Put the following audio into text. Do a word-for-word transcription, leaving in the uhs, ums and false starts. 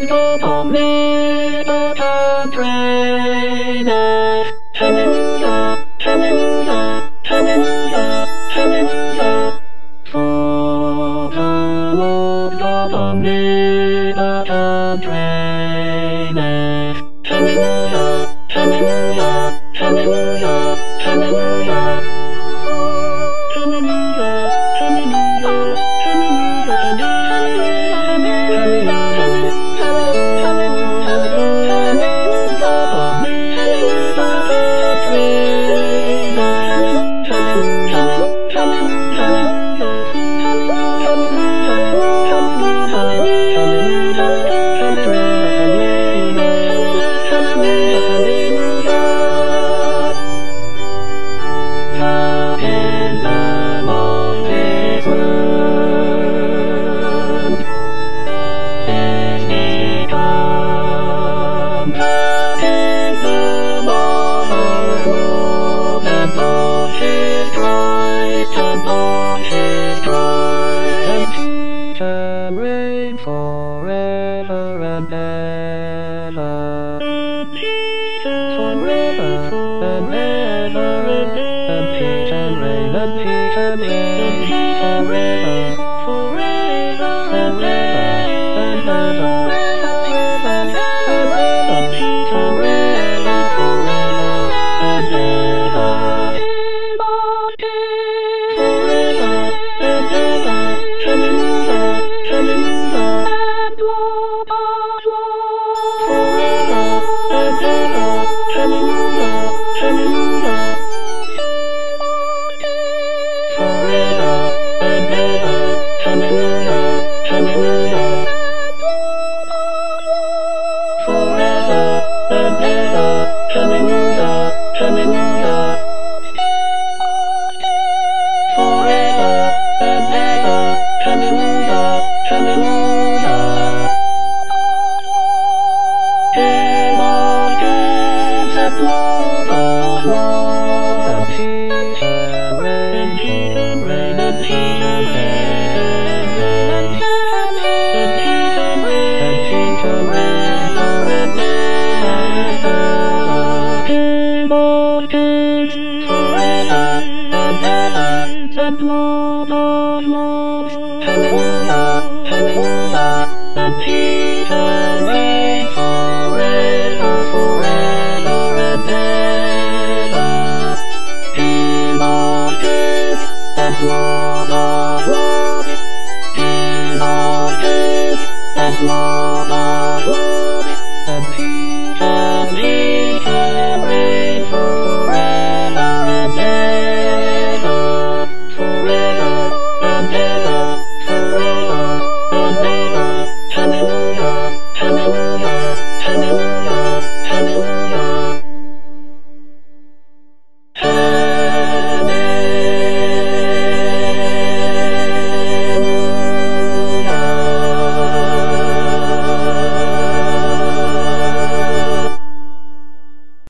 go on Liberty trainer. Hallelujah, hallelujah, hallelujah, hallelujah. For the Lord God on Liberty trainer. Hallelujah, hallelujah, hallelujah, hallelujah. Hallelujah, hallelujah, forever and ever, forever and ever, and peace and rain, and peace and rain, forever, forever and ever, and ever, and ever, forever, forever and ever, forever and ever, hallelujah, hallelujah. Forever and ever, the Lord of Lords.